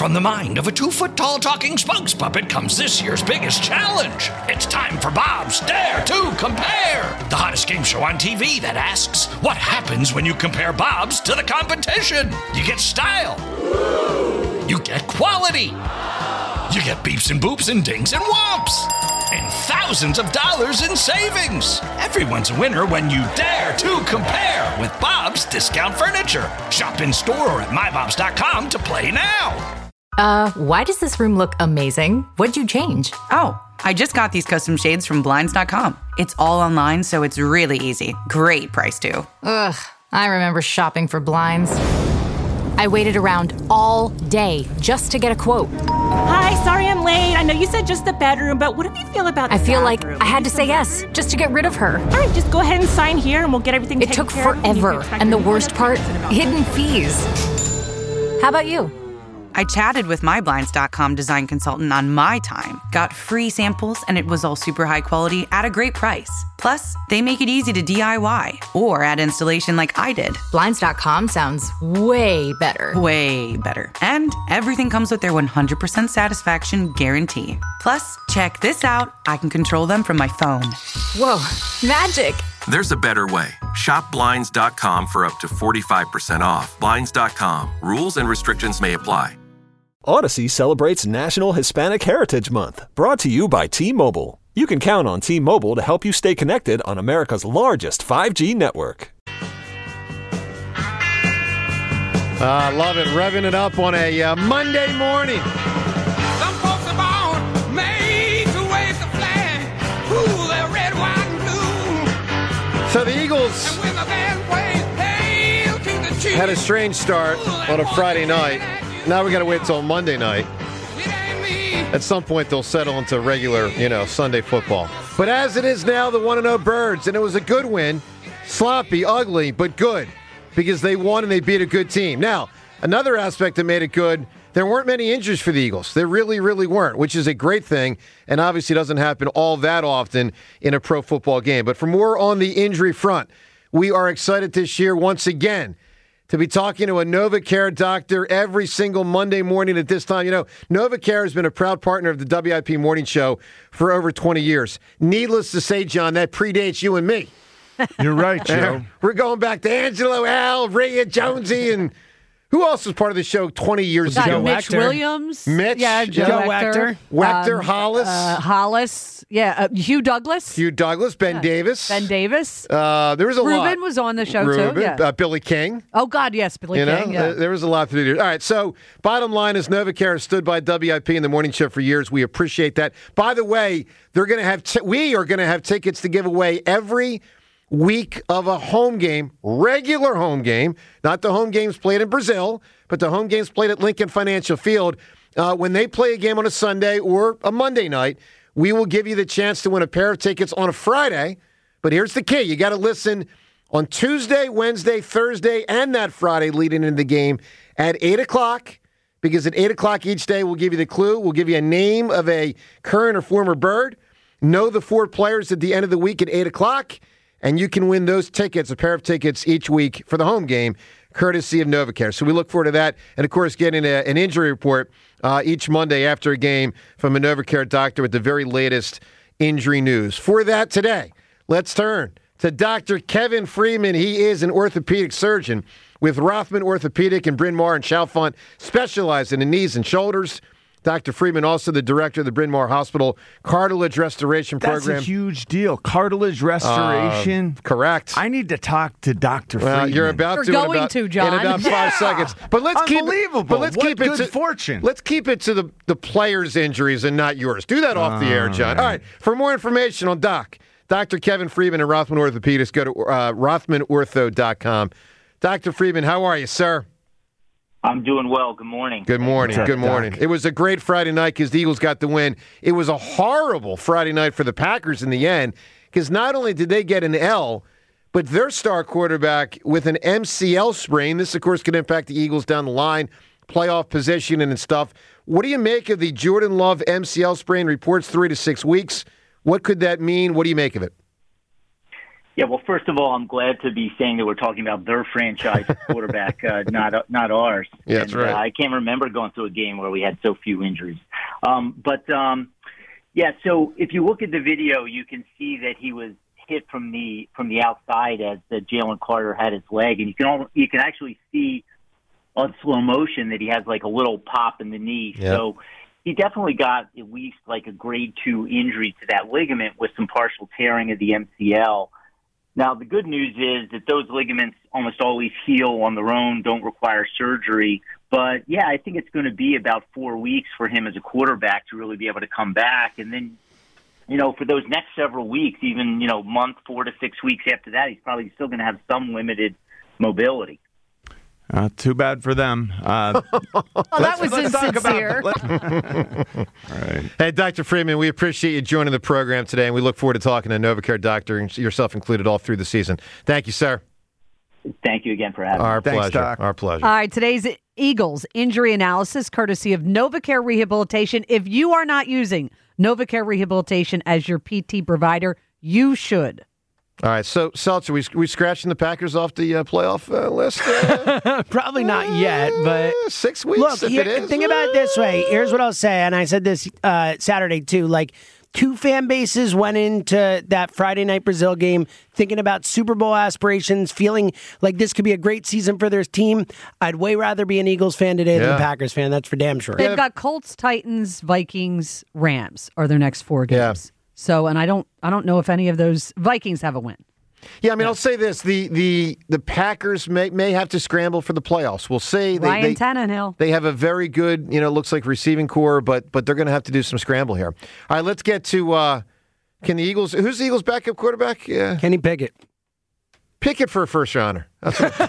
From the mind of a 2-foot-tall talking spokes puppet comes this year's biggest challenge. It's time for Bob's Dare to Compare, the hottest game show on TV that asks, what happens when you compare Bob's to the competition? You get style. You get quality. You get beeps and boops and dings and whomps. And thousands of dollars in savings. Everyone's a winner when you dare to compare with Bob's Discount Furniture. Shop in store or at mybobs.com to play now. Why does this room look amazing? What'd you change? Oh, I just got these custom shades from Blinds.com. It's all online, so it's really easy. Great price, too. Ugh, I remember shopping for blinds. I waited around all day just to get a quote. Hi, sorry I'm late. I know you said just the bedroom, but what do you feel about the I feel bathroom? like I had to say yes just to get rid of her. All right, just go ahead and sign here and we'll get everything It taken took care of. forever, and the worst part, hidden fees. How about you? I chatted with my Blinds.com design consultant on my time, got free samples, and it was all super high quality at a great price. Plus, they make it easy to DIY or add installation like I did. Blinds.com sounds way better. Way better. And everything comes with their 100% satisfaction guarantee. Plus, check this out. I can control them from my phone. Whoa, magic. There's a better way. Shop Blinds.com for up to 45% off. Blinds.com. Rules and restrictions may apply. Odyssey celebrates National Hispanic Heritage Month, brought to you by T-Mobile. You can count on T-Mobile to help you stay connected on America's largest 5G network. Love it. Revving it up on a Monday morning. Some folks are born made to wave the flag. Ooh, they're red, white, and blue. So the Eagles And when the band plays, hail to the chief. had a strange start on a Friday night. Now we got to wait till Monday night. It ain't me. At some point, they'll settle into regular, Sunday football. But as it is now, the 1-0 Birds, and it was a good win. Sloppy, ugly, but good, because they won and they beat a good team. Now, another aspect that made it good, there weren't many injuries for the Eagles. There really, really weren't, which is a great thing, and obviously doesn't happen all that often in a pro football game. But for more on the injury front, we are excited this year once again to be talking to a NovaCare doctor every single Monday morning at this time. NovaCare has been a proud partner of the WIP Morning Show for over 20 years. Needless to say, John, that predates you and me. You're right, Joe. We're going back to Angelo, Al, Rhea, Jonesy, and who else was part of the show 20 years ago? Mitch Williams. Mitch. Yeah, Joe Wachter. Wachter, Hollis. Hollis. Yeah, Hugh Douglas. Ben Davis. Ben Davis. There was a lot. Ruben was on the show, too. Yeah. Billy King. Oh, God, yes, Billy King. Yeah. There was a lot to do there. All right, so bottom line is NovaCare has stood by WIP in the morning show for years. We appreciate that. By the way, they're going to have we are going to have tickets to give away every week of a home game, regular home game, not the home games played in Brazil, but the home games played at Lincoln Financial Field. When they play a game on a Sunday or a Monday night, we will give you the chance to win a pair of tickets on a Friday. But here's the key. You got to listen on Tuesday, Wednesday, Thursday, and that Friday leading into the game at 8 o'clock, because at 8 o'clock each day we'll give you the clue. We'll give you a name of a current or former Bird. Know the 4 players at the end of the week at 8 o'clock. And you can win those tickets, a pair of tickets each week for the home game, courtesy of NovaCare. So we look forward to that. And, of course, getting an injury report each Monday after a game from a NovaCare doctor with the very latest injury news. For that today, let's turn to Dr. Kevin Freeman. He is an orthopedic surgeon with Rothman Orthopedic in Bryn Mawr and Chalfont, specializing in knees and shoulders. Dr. Freeman, also the director of the Bryn Mawr Hospital Cartilage Restoration Program. That's a huge deal. Cartilage restoration. Correct. I need to talk to Dr. Freeman. You're about to. You're going to, John. In about 5 seconds. But let's Unbelievable. Keep it, but let's what keep good it to fortune. Let's keep it to the players' injuries and not yours. Do that off the air, John. All right. For more information on Dr. Kevin Freeman and Rothman Orthopedics, go to rothmanortho.com. Dr. Freeman, how are you, sir? I'm doing well. Good morning. Good morning. Good morning. Doc? It was a great Friday night because the Eagles got the win. It was a horrible Friday night for the Packers in the end because not only did they get an L, but their star quarterback with an MCL sprain. This, of course, could impact the Eagles down the line, playoff position and stuff. What do you make of the Jordan Love MCL sprain? Reports 3 to 6 weeks. What could that mean? What do you make of it? Yeah, well, first of all, I'm glad to be saying that we're talking about their franchise quarterback, not ours. Yeah, that's right. I can't remember going through a game where we had so few injuries. So if you look at the video, you can see that he was hit from the outside as Jalen Carter had his leg, and you can actually see on slow motion that he has like a little pop in the knee. Yep. So he definitely got at least like a grade 2 injury to that ligament with some partial tearing of the MCL. Now, the good news is that those ligaments almost always heal on their own, don't require surgery. But, yeah, I think it's going to be about 4 weeks for him as a quarterback to really be able to come back. And then, for those next several weeks, even, month, 4 to 6 weeks after that, he's probably still going to have some limited mobility. Too bad for them. That was insincere. All right. Hey, Dr. Freeman, we appreciate you joining the program today, and we look forward to talking to NovaCare doctor, and yourself included, all through the season. Thank you, sir. Thank you again for having me. Our Thanks, pleasure. Doc. Our pleasure. All right, today's Eagles injury analysis, courtesy of NovaCare Rehabilitation. If you are not using NovaCare Rehabilitation as your PT provider, you should. All right, so Seltzer, we scratching the Packers off the playoff list? Probably not yet, but 6 weeks. Look, think about it this way. Here's what I'll say, and I said this Saturday too. Like, two fan bases went into that Friday night Brazil game thinking about Super Bowl aspirations, feeling like this could be a great season for their team. I'd way rather be an Eagles fan today than a Packers fan. That's for damn sure. They've got Colts, Titans, Vikings, Rams are their next 4 games. So, and I don't know if any of those Vikings have a win. Yeah, I mean, I'll say this: the Packers may have to scramble for the playoffs. We'll see. Ryan Tannehill. They have a very good, looks like receiving core, but they're going to have to do some scramble here. All right, let's get to can the Eagles? Who's the Eagles' backup quarterback? Kenny Pickett. Pickett for a first rounder. All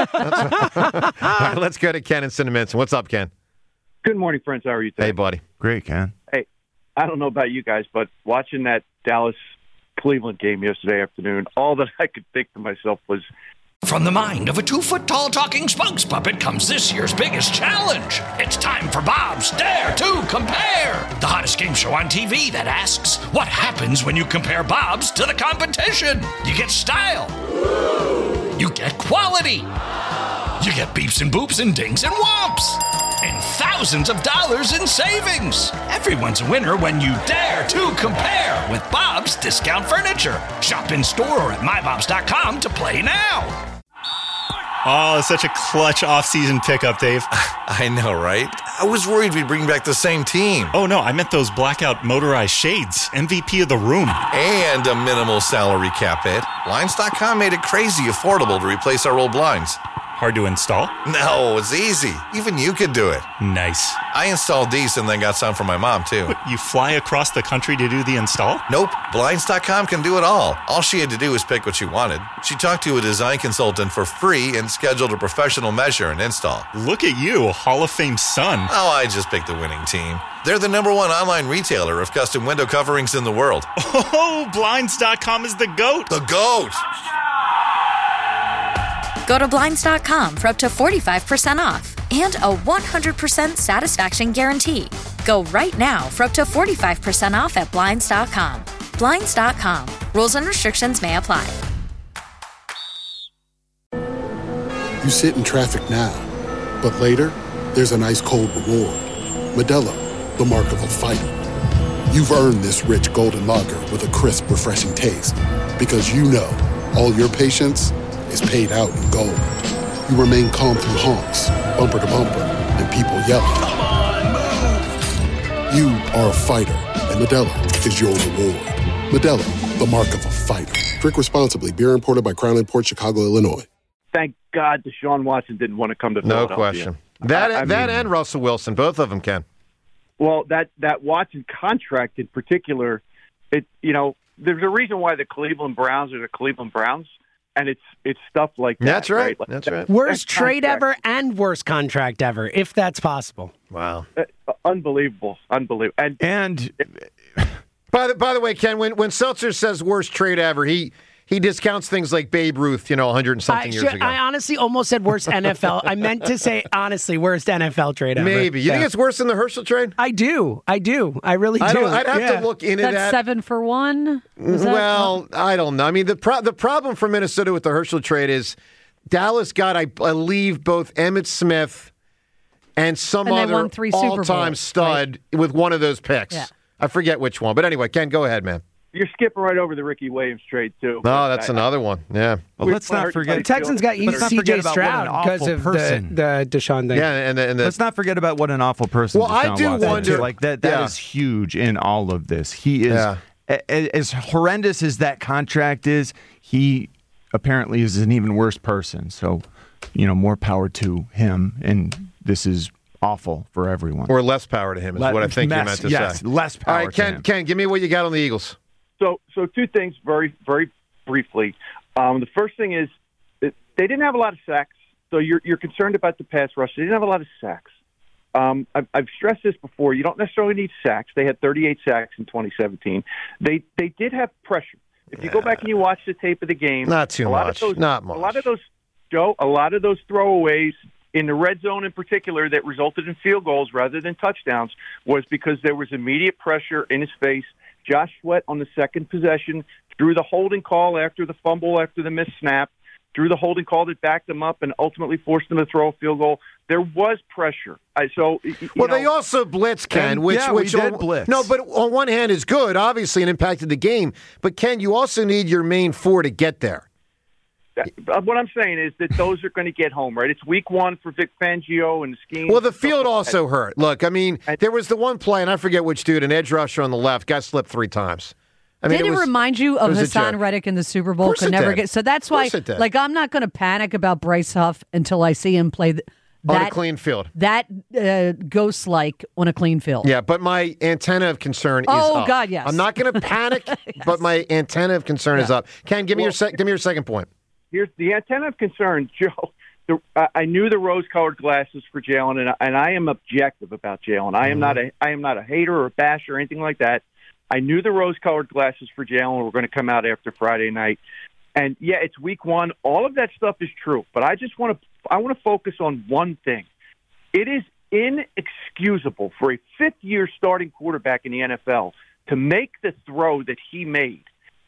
right, let's go to Ken in Cinnaminson. What's up, Ken? Good morning, friends. How are you today? Hey, buddy. Great, Ken. Hey, I don't know about you guys, but watching that Dallas-Cleveland game yesterday afternoon, all that I could think to myself was... From the mind of a 2-foot-tall talking spokes puppet comes this year's biggest challenge. It's time for Bob's Dare to Compare, the hottest game show on TV that asks, what happens when you compare Bob's to the competition? You get style. You get quality. You get beeps and boops and dings and whomps. And thousands of dollars in savings. Everyone's a winner when you dare to compare with Bob's Discount Furniture. Shop in store or at mybobs.com to play now. Oh, such a clutch off-season pickup, Dave. I know, right? I was worried we'd bring back the same team. Oh, no, I meant those blackout motorized shades. MVP of the room. And a minimal salary cap hit. Blinds.com made it crazy affordable to replace our old blinds. Hard to install? No, it's easy. Even you could do it. Nice. I installed these and then got some for my mom, too. But you fly across the country to do the install? Nope. Blinds.com can do it all. All she had to do was pick what she wanted. She talked to a design consultant for free and scheduled a professional measure and install. Look at you, Hall of Fame son. Oh, I just picked the winning team. They're the #1 online retailer of custom window coverings in the world. Oh, Blinds.com is the GOAT. The GOAT. Go to Blinds.com for up to 45% off and a 100% satisfaction guarantee. Go right now for up to 45% off at Blinds.com. Blinds.com. Rules and restrictions may apply. You sit in traffic now, but later, there's an ice-cold reward. Modelo, the mark of a fighter. You've earned this rich golden lager with a crisp, refreshing taste. Because you know, all your patience is paid out in gold. You remain calm through honks, bumper to bumper, and people yelling. Come on, move! You are a fighter, and Modelo is your reward. Modelo, the mark of a fighter. Drink responsibly. Beer imported by Crown Imports, Chicago, Illinois. Thank God Deshaun Watson didn't want to come to No Philadelphia. question. That and Russell Wilson, both of them can. Well, that Watson contract in particular, there's a reason why the Cleveland Browns are the Cleveland Browns. And it's stuff like that. That's right. Like, that's right. Worst trade ever and worst contract ever, if that's possible. Wow. Unbelievable. And by the way, Ken, when Seltzer says worst trade ever, he he discounts things like Babe Ruth, 100 and something years ago. I honestly almost said worst NFL. I meant to say, honestly, worst NFL trade ever. Maybe. You think it's worse than the Herschel trade? I do. I really do. I'd have to look into That's that. 7 for 1? Well, I don't know. I mean, the problem for Minnesota with the Herschel trade is Dallas got, I believe, both Emmitt Smith and some And they other won 3 Super all-time Bowls, stud with one of those picks. Yeah. I forget which one. But anyway, Ken, go ahead, man. You're skipping right over the Ricky Williams trade, too. No, that's another one. Yeah. Well, let's not forget. The Texans got C.J. Stroud because of the Deshaun thing. Yeah, and let's not forget about what an awful person. Well, I Deshaun do Watson wonder. is. Like that is huge in all of this. He is as horrendous as that contract is. He apparently is an even worse person. So, more power to him. And this is awful for everyone. Or less power to him is what I think you meant to say. Less power. All right, Ken, give me what you got on the Eagles. So 2 things very, very briefly. The first thing is they didn't have a lot of sacks, so you're concerned about the pass rush. They didn't have a lot of sacks. I've stressed this before. You don't necessarily need sacks. They had 38 sacks in 2017. They did have pressure. If you go back and you watch the tape of the game, not too much. Not much. A lot of those throwaways in the red zone in particular that resulted in field goals rather than touchdowns was because there was immediate pressure in his face. Josh Sweat on the second possession drew the holding call after the fumble, after the missed snap, drew the holding call that backed them up and ultimately forced them to throw a field goal. There was pressure. They also blitzed, Ken, which did blitz. No, but on one hand is good, obviously, and impacted the game. But, Ken, you also need your main 4 to get there. What I'm saying is that those are going to get home, right? It's week 1 for Vic Fangio and the scheme. Well, the field also hurt. Look, I mean, there was the one play, and I forget which dude, an edge rusher on the left, got slipped 3 times. I mean, Did it remind you of Hassan Reddick in the Super Bowl? Could never get. So that's why, I'm not going to panic about Bryce Huff until I see him play on a clean field. That ghost-like on a clean field. Yeah, but my antenna of concern is up. Oh, God, yes. I'm not going to panic, yes. But my antenna of concern is up. Ken, give me your second point. Here's the antenna of concern, Joe. I knew the rose-colored glasses for Jalen, and I am objective about Jalen. I am not a hater or a basher or anything like that. I knew the rose-colored glasses for Jalen were going to come out after Friday night, and yeah, it's week 1. All of that stuff is true, but I want to focus on one thing. It is inexcusable for a 5th-year starting quarterback in the NFL to make the throw that he made.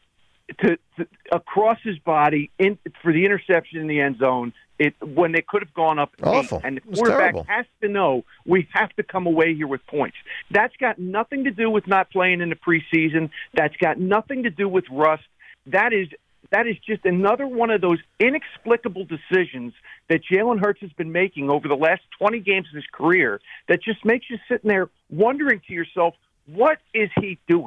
To across his body for the interception in the end zone when they could have gone up 8. And the quarterback has to know we have to come away here with points. That's got nothing to do with not playing in the preseason. That's got nothing to do with rust. That is just another one of those inexplicable decisions that Jalen Hurts has been making over the last 20 games of his career that just makes you sitting there wondering to yourself, what is he doing?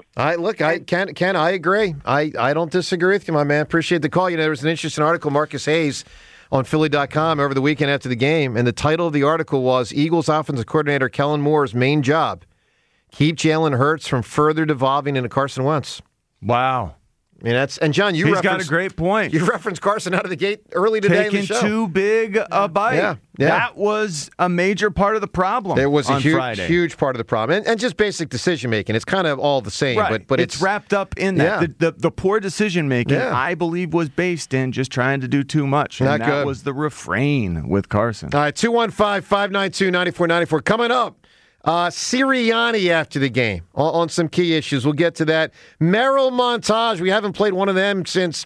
Ken, I agree. I don't disagree with you, my man. Appreciate the call. There was an interesting article, Marcus Hayes, on Philly.com over the weekend after the game, and the title of the article was Eagles offensive coordinator Kellen Moore's main job, keep Jalen Hurts from further devolving into Carson Wentz. Wow. I mean, and John, he's got a great point. You referenced Carson out of the gate early today in the show. Taking too big a bite. Yeah. That was a major part of the problem. There was a Friday. huge part of the problem. And just basic decision-making. It's kind of all the same. Right. But it's wrapped up in that. Yeah. The poor decision-making, I believe, was based in just trying to do too much. And that was the refrain with Carson. All right, 215-592-9494. Coming up. Sirianni after the game on some key issues. We'll get to that. Merrill Montage. We haven't played one of them since,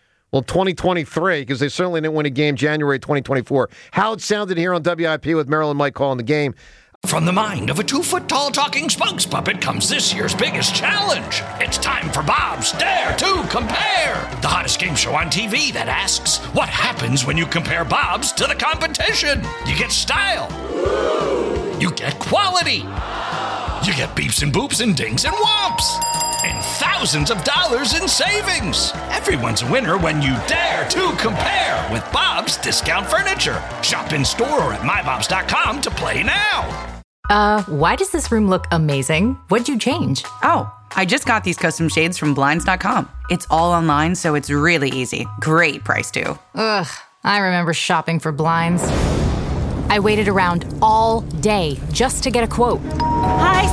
2023, because they certainly didn't win a game January 2024. How it sounded here on WIP with Merrill and Mike calling the game. From the mind of a 2-foot-tall talking spokes puppet comes this year's biggest challenge. It's time for Bob's Dare to Compare, the hottest game show on TV that asks, what happens when you compare Bob's to the competition? You get style. You get quality. You get beeps and boops and dings and whomps. And thousands of dollars in savings. Everyone's a winner when you dare to compare with Bob's Discount Furniture. Shop in store or at mybobs.com to play now. Why does this room look amazing? What'd you change? Oh, I just got these custom shades from Blinds.com. It's all online, so it's really easy. Great price, too. Ugh, I remember shopping for blinds. I waited around all day just to get a quote. Hi, sorry I'm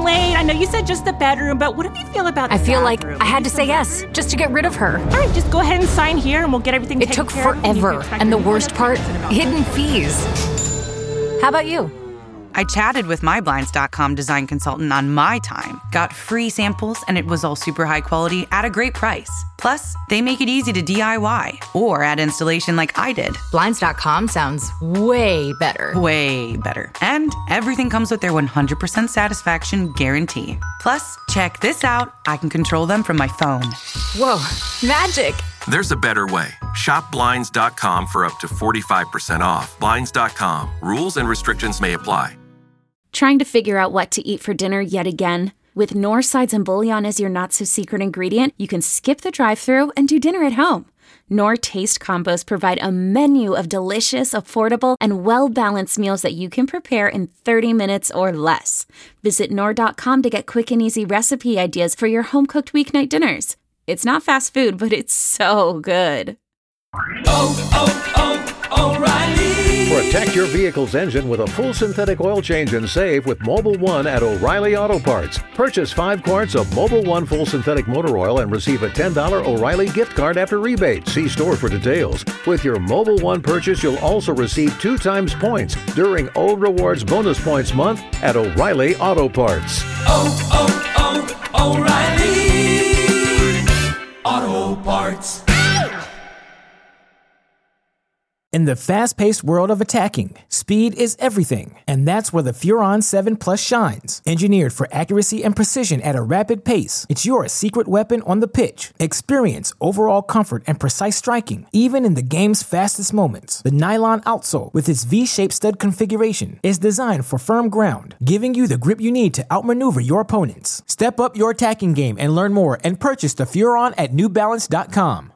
late. I know you said just the bedroom, but what do you feel about the I feel bathroom? like I had to say yes just to get rid of her. All right, just go ahead and sign here and we'll get everything It taken took care of. forever. And the worst part, hidden fees. How about you? I chatted with my Blinds.com design consultant on my time, got free samples, and it was all super high quality at a great price. Plus, they make it easy to DIY or add installation like I did. Blinds.com sounds way better. Way better. And everything comes with their 100% satisfaction guarantee. Plus, check this out. I can control them from my phone. Whoa, magic. There's a better way. Shop Blinds.com for up to 45% off. Blinds.com. Rules and restrictions may apply. Trying to figure out what to eat for dinner yet again? With Knorr sides and bouillon as your not-so-secret ingredient, you can skip the drive-thru and do dinner at home. Knorr Taste Combos provide a menu of delicious, affordable, and well-balanced meals that you can prepare in 30 minutes or less. Visit Knorr.com to get quick and easy recipe ideas for your home-cooked weeknight dinners. It's not fast food, but it's so good. O'Reilly. Protect your vehicle's engine with a full synthetic oil change and save with Mobil 1 at O'Reilly Auto Parts. Purchase 5 quarts of Mobil 1 full synthetic motor oil and receive a $10 O'Reilly gift card after rebate. See store for details. With your Mobil 1 purchase, you'll also receive 2 times points during O Rewards Bonus Points Month at O'Reilly Auto Parts. O'Reilly Auto Parts. In the fast-paced world of attacking, speed is everything, and that's where the Furon 7 Plus shines. Engineered for accuracy and precision at a rapid pace, it's your secret weapon on the pitch. Experience overall comfort and precise striking, even in the game's fastest moments. The nylon outsole, with its V-shaped stud configuration, is designed for firm ground, giving you the grip you need to outmaneuver your opponents. Step up your attacking game and learn more and purchase the Furon at NewBalance.com.